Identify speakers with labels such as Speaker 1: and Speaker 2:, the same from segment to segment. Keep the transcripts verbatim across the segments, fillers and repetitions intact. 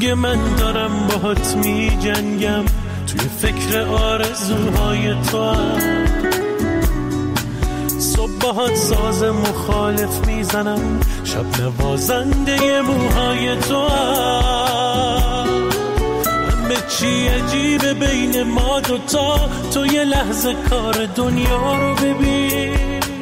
Speaker 1: میگه من دارم باهات می جنگم، توی فکر آرزوهای تو هم. صبح باهات ساز مخالف میزنم، شب نوازنده موهای تو هم. همه چی عجیبه بین ما دوتا، تو یه لحظه کار دنیا رو ببین.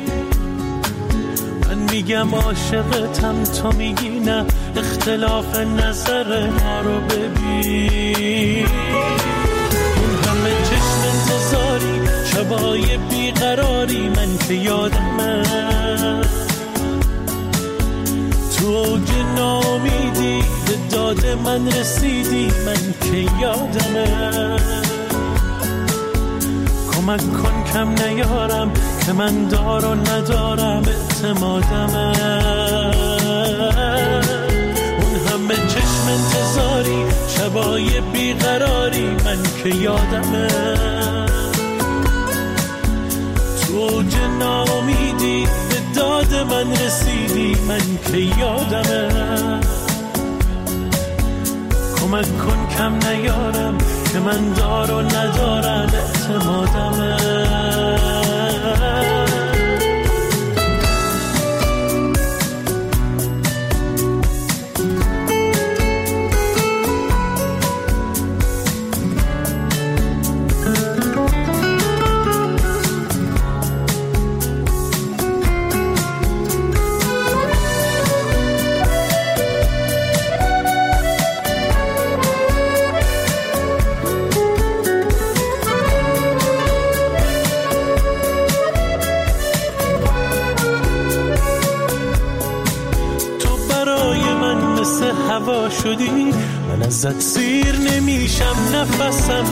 Speaker 1: میگم عاشقتم، تو میگی نه، اختلاف نظر ما رو ببین. اون همه چشم انتظاری، شبای بیقراری، من که یادمه تو اوج ناامیدی به داد من رسیدی، من که یادمه. کمک کن کم نیارم که من دار و ندارم اعتمادمه. اون همه چشم انتظاری، شبای بیقراری، من که یادمه تو اوج ناامیدی به داد من رسیدی، من که یادمه. کمک کن کم نیارم که من دار و ندارم اعتمادمه. هوا شدی، من ازت سیر نمیشم نفسم.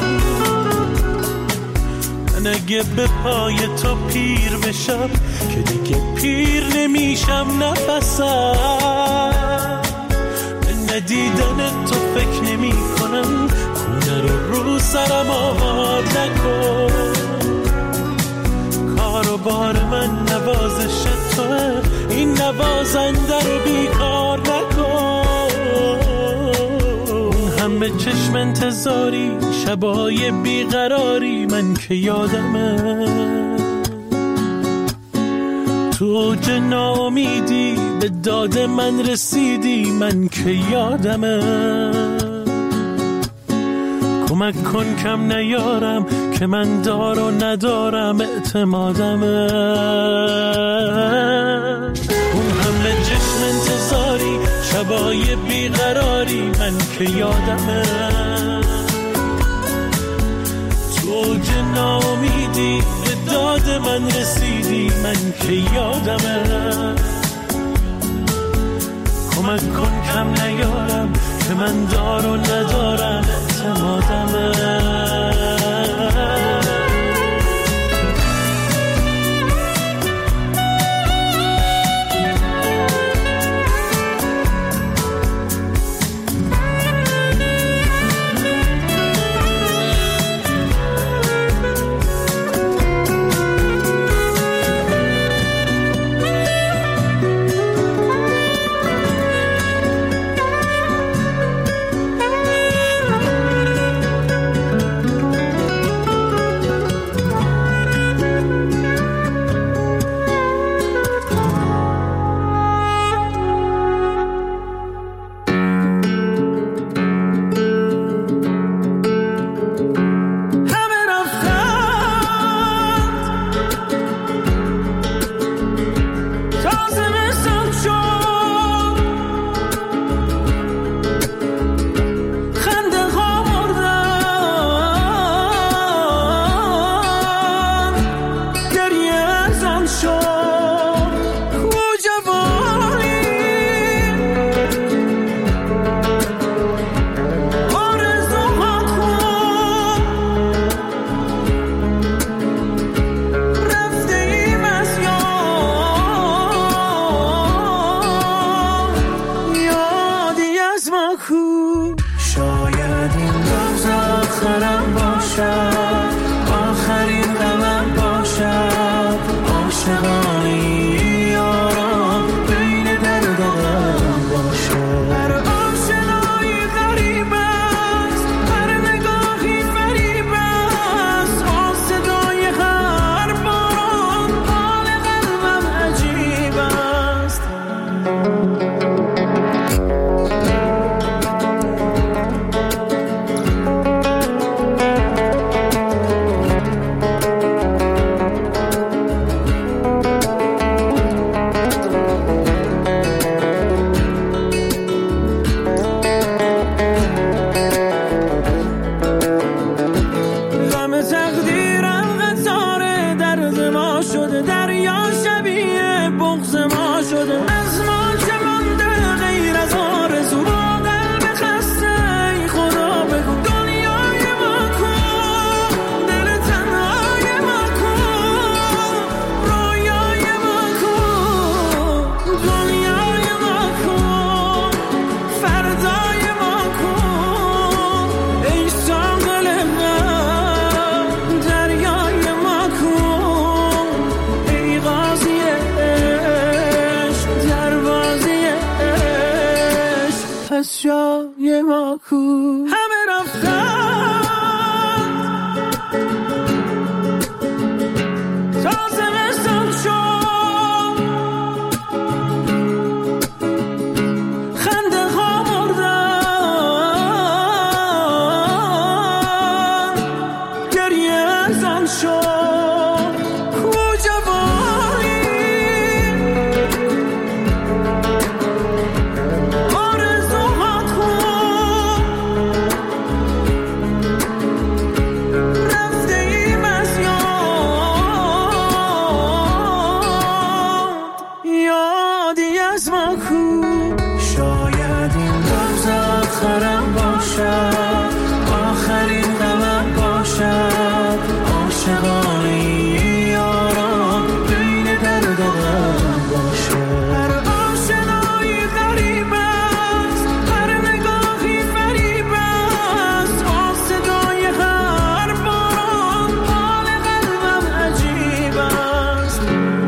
Speaker 1: من اگه به پای تو پیر بشم که دیگه پیر نمیشم نفسم. من ندیدن تو فکر نمی کنم، خونه رو رو سرم آباد نکن. کار و بار من نوازش توه، این نوازنده رو بیکار نکن. همه چشم انتظاری، شبای بیقراری، من که یادمه تو اوج ناامیدی به داد من رسیدی، من که یادمه. کمک کن کم نیارم که من دار و ندارم اعتمادمه. اون همه چشم انتظاری، شبای بیقراری، من که یادمه تو اوج ناامیدی به داد من رسیدی، من که یادمه. کمک کن کم نیارم که من دار و ندارم اعتمادمه. شده از ما چه مانده غیر از آرزو با قلب خسته ای خدا بگو دنیای ما کن دل تنهای ما کن رویای ما کن دنیای ما کن فردای ما کن ای ساقل غم دریای ما کن ای قاضی عشق دروازی عشق پس جای ما کن همه رفتن تا زمستان شد خنده ها مردن گریه ازان شد کو جوانی آرزوها کن رفته ایم از یاد یادی از ما کن شاید این روز آخرم باشد آخرین غمم باشد عاشقانه یاران بین در دلم باشد هر آشنایی غریب است هر نگاهی فریب است آن صدای هر باران حال قلبم عجیب است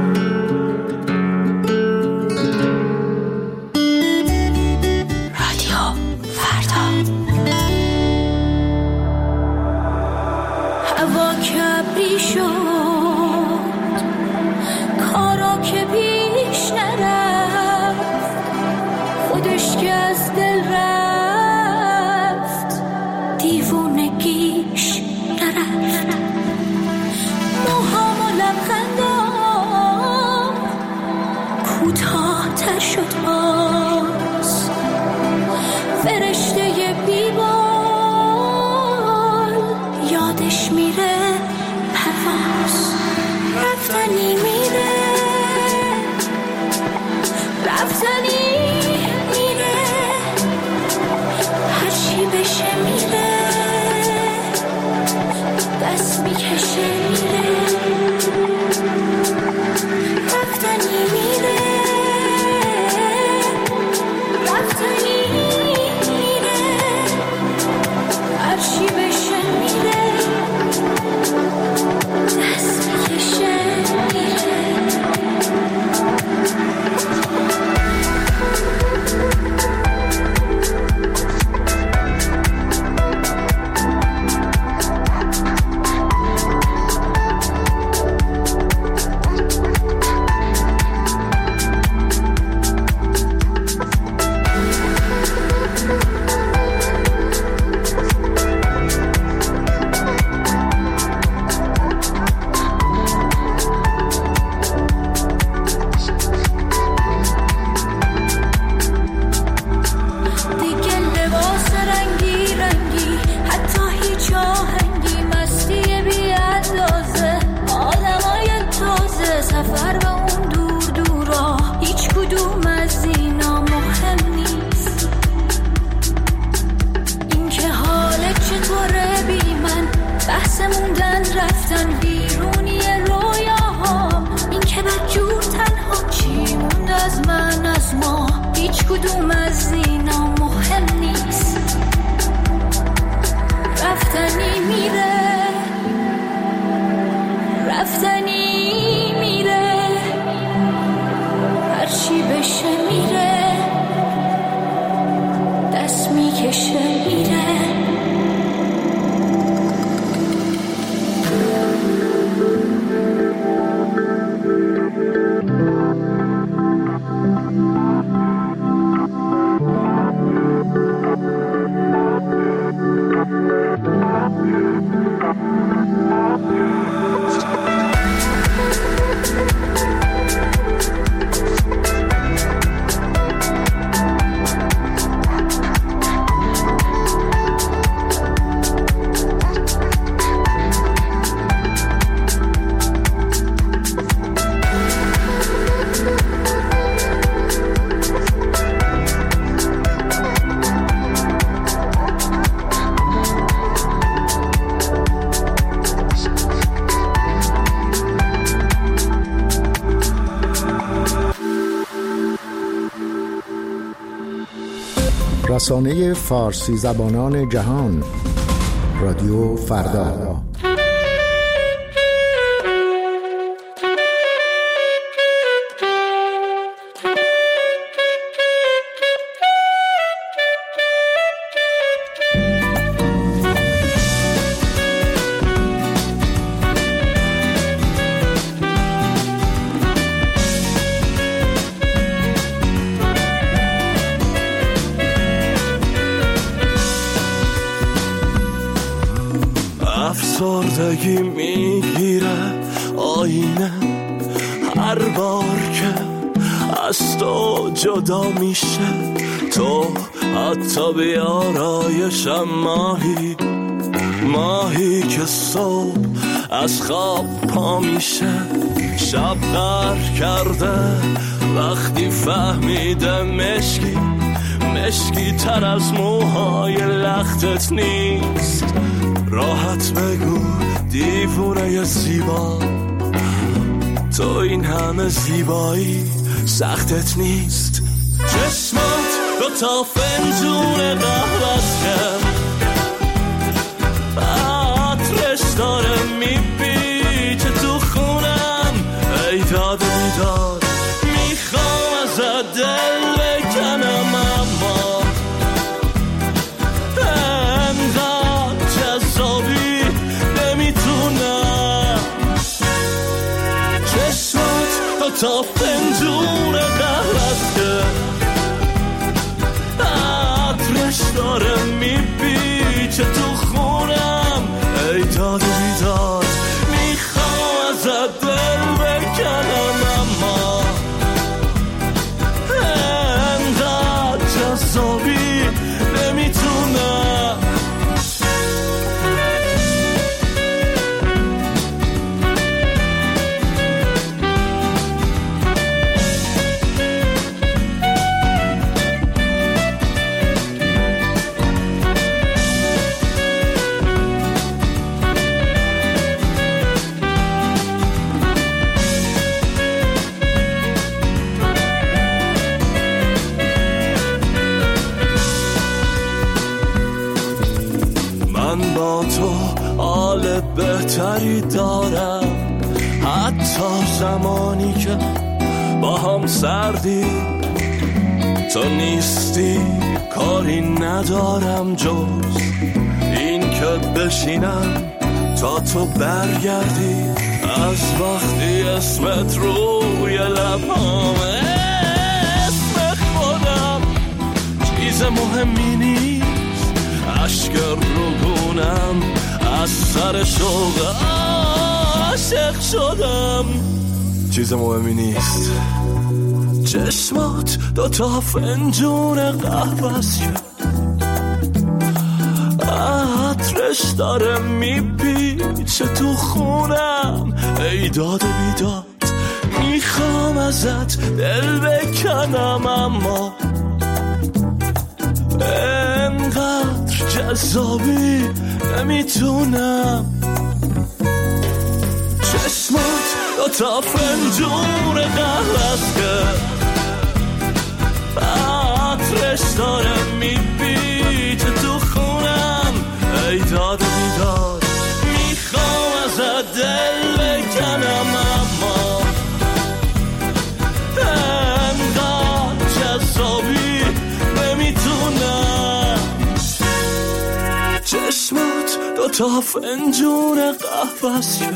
Speaker 2: رادیو فردا هوا کبری شد کارا که پیش نرفت خودش که از دل رفت دیوونگیش نرفت موهام و لبخندام کوتاه‌تر شد باز فرشته بیبال یادش میره پرواز رفتنی میره رفتنی میره هرچی بشه میره دست میکشه میره رفتنی میره رفتنی میره هرچی بشه میره دست میکشه میره دیگه لباس رنگی رنگی حتی هیچ آهنگی مستی بی اندازه آدمای تازه سفر به اون دور دورا هیچ کدوم از اینا مهم نیست این که حالت چطوره بی من بحث موندن رفتن بیرونی رویاها این که بدجور تنها چی موند از من از ما هیچ کدوم از اینا مهم نیست رفتنی میره رفتنی میره هرچی بشه میره دست میکشه میره
Speaker 3: رسانه فارسی زبانان جهان، رادیو فردا.
Speaker 1: افسردگی میگیره آینه هر بار که از تو جدا میشه، تو حتی بیارایشم ماهی ماهی که صبح از خواب پا میشه، شب غر کرده وقتی فهمیده مشکی مشکی تر از موهای لختت نیست. راحت بگو دیوونه زیبا، تو این همه زیبایی سختت نیست. چشمات دو تا فنجون قهوه‌ست که عطرش داره میپیچه تو خونم، ای داد بیداد میخوام ازت دل بکنم، اما انقدر جذابی نمیتونم. چشمات دو تا فنجون قهوه‌ست که عطرش داره میپیچه تو خونم، ای داد بیداد میخوام ازت دل بکنم، اما انقدر جذابی نمیتونم. من با تو حال بهتری دارم، حتی زمانی که با هم سردی، تو نیستی کاری ندارم جز این که بشینم تا تو برگردی. از وقتی اسمت روی لبامه، اسم خودم چیز مهمی نیست، اشک روگونم از سر شوق عاشق شدم، چیز مهمی نیست. چشمات دو تا فنجون قهوه‌ست که عطرش داره میپیچه تو خونم، ای داد بیداد میخوام ازت دل بکنم، اما انقدر جذابی نمیتونم. چشمات دو تا فنجون قهوه‌ست که عطرش داره میپیچه تو خونم، ای داد بیداد میخوام ازت دل بکنم، اما انقدر جذابی نمیتونم. چشمات دو تا فنجون قهوه‌ست که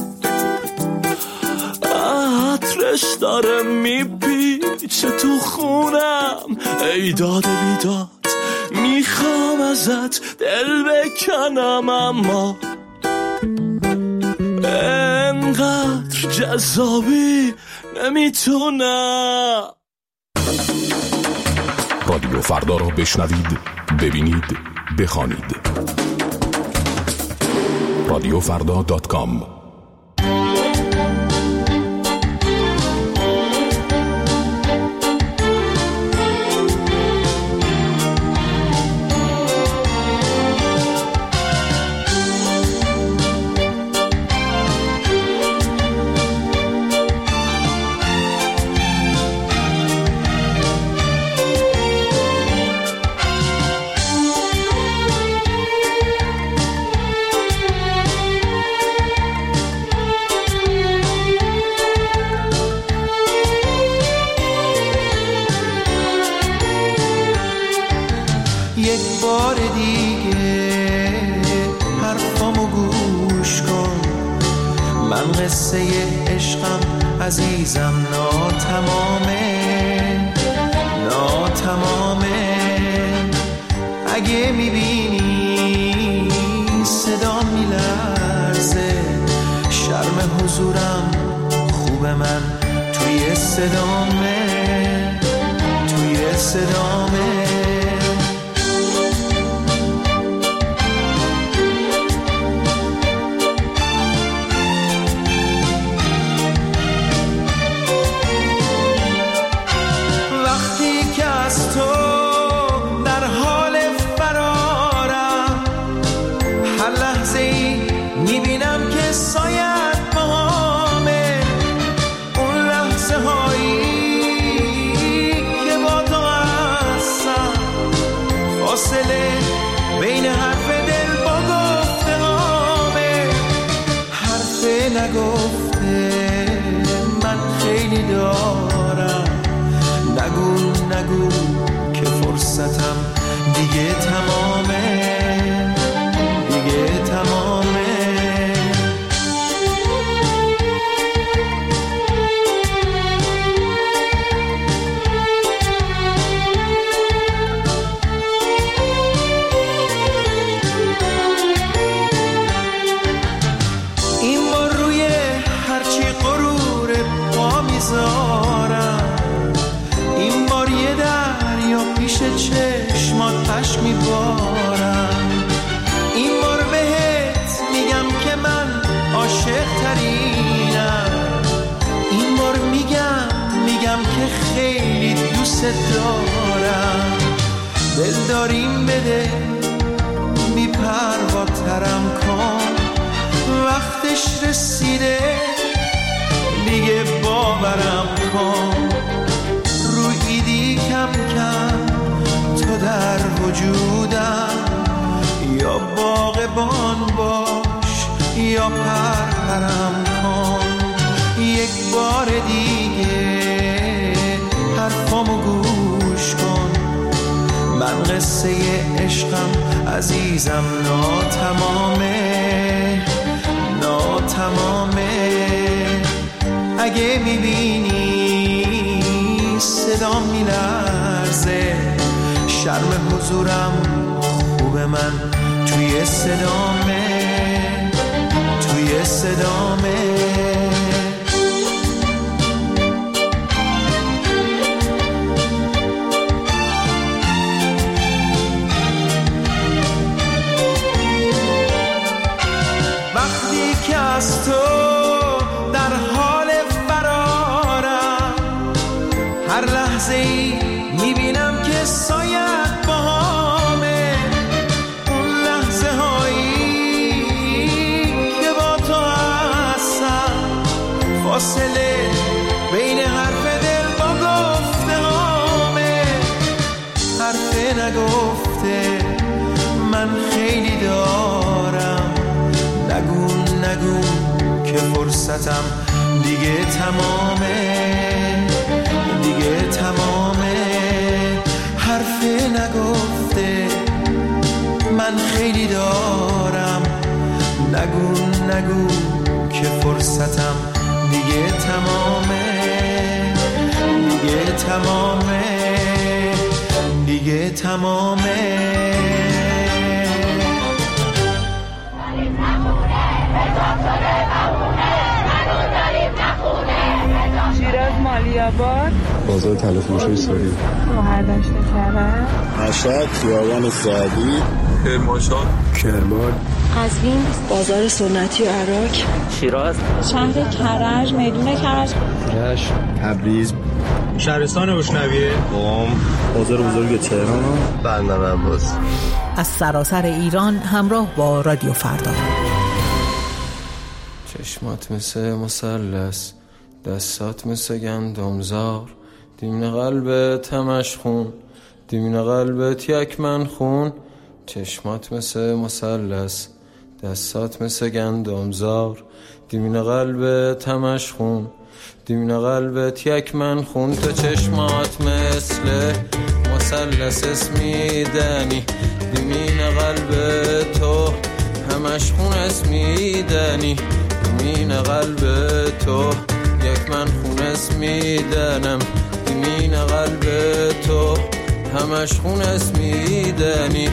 Speaker 1: عطرش داره میپیچه تو خونم، ای داد بیداد میخوام ازت دل بکنم، اما انقدر جذابی نمیتونم.
Speaker 4: رادیو فردا رو بشنوید، ببینید، بخوانید. رادیو فردا دات کام.
Speaker 5: قصه عشقم عزیزم ناتمامه ناتمامه. اگه میبینی صدا میلرزه، شرم حضورم خوبه من توی صدامه توی صدامه. بین حرف دل با گفته هامه، حرف نگفته من خیلی دارم. نگو نگو که فرصتم دیگه تمامه دیگه تمامه. این بار یه دریا پیش چشمات پشت میبارم. این بار بهت میگم که من عاشق ترینم. این بار میگم میگم که خیلی دوست دارم. دل داریم بده بی پروا ترم کن، وقتش رسیده دیگه باورم کن. رو ایدی کم کم تو در وجودم، یا باغبان باش یا پرپرم کن. یک بار دیگه حرفامو گوش کن، من قصه عشقم عزیزم ناتمامه ناتمامه. اگه میبینی صدا میلرزه، شرم حضورم خوبه من توی صدامه توی صدامه. وقتی که از تو در حال فرارم، هر لحظه ای میبینم که سایت باهامه. اون لحظه هایی که با تو هستم، فاصله بین حرف دل با گفته هامه. حرف نگفته من خیلی دارم. نگو نگو که فرصتم دیگه تمامه دیگه تمامه. حرف نگفته من خیلی دارم. نگو نگو که فرصتم دیگه تمامه دیگه تمامه دیگه تمامه.
Speaker 6: شیراز مالیاباد،
Speaker 7: بازار تلفروشی ساری،
Speaker 6: شهردشت کرج،
Speaker 7: مشهد خیابان سعدی،
Speaker 8: کرمانشاه،
Speaker 7: کرمان،
Speaker 9: قزوین، بازار سنتی و عراق،
Speaker 10: شیراز،
Speaker 6: شهر کرج، میدون کرج،
Speaker 7: رشت، تبریز،
Speaker 11: شهرستان بشنویه،
Speaker 7: قم، بازار بزرگ تهران،
Speaker 12: بندر عباس.
Speaker 13: از سراسر ایران همراه با رادیو فردا.
Speaker 14: چشمات مثل مثلث، دستات مثل گندمزار، دیمن قلبت همش خون، دیمن قلبت یک من خون. چشمات مثل مثلث، دستات مثل گندمزار، دیمن قلبت همش خون، دیمن قلبت یک من خون. تو چشمات مثل مثلث اسمیدنی، دیمن قلبت تو همش خون اسمیدنی، دیمین قلب تو یک من خونس میدنم دیمین قلب تو همش خونس میدنی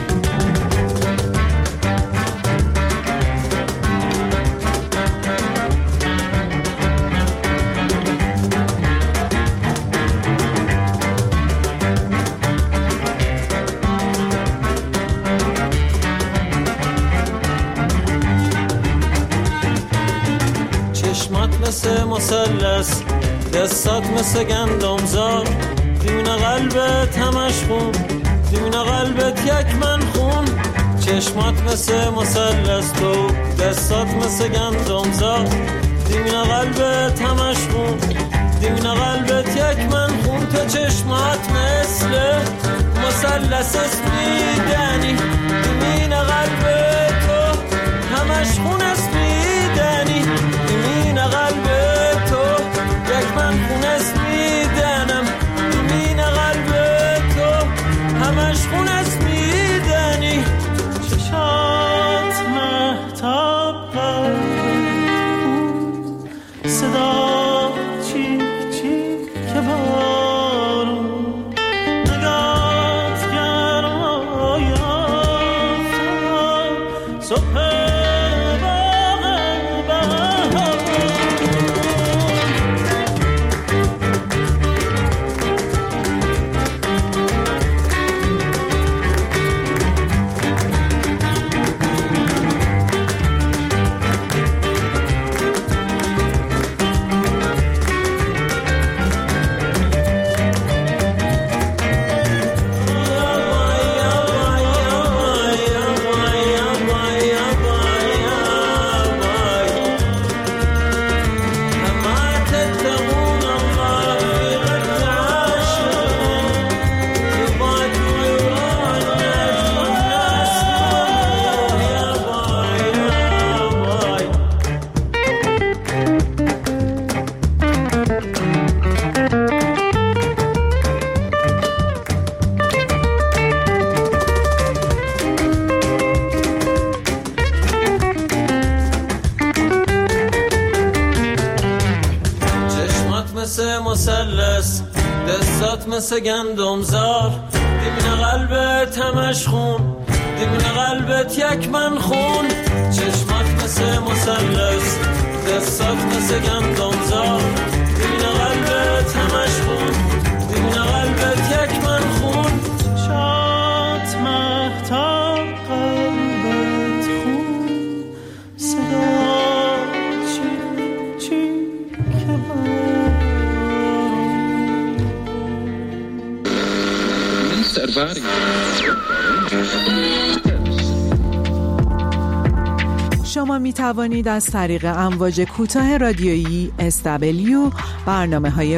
Speaker 1: مثل مثلث دستات مثل گندمزار دیمین قلبت همش خون دیمین قلبت یک من خون چشمات مثل مثلث تو دستات مثل گندمزار دیمین قلبت همش خون دیمین قلبت یک من خون تو چشمات مثل مثلث است میدنی دیمین قلبت تو همش خون است میدنی دیمین قلب تو یک من خون است میدنم دیمین قلب تو همش خون است میدنی چشات مهتاب صدا چیک چیک که بارون نگات گرمای آفتاب صبح مثلث دستات مثل گندمزار دیمین قلبت همش خون دیمین قلبت یک من خون چشمات مثل مثلث دستات مثل گندمزار دیمین قلبت همش خون دیمین قلبت یک من خون چشمات مهتاب قلبت خون صدا چی چی که
Speaker 13: شما می توانید از طریق امواج کوتاه رادیویی اس دبلیو برنامه های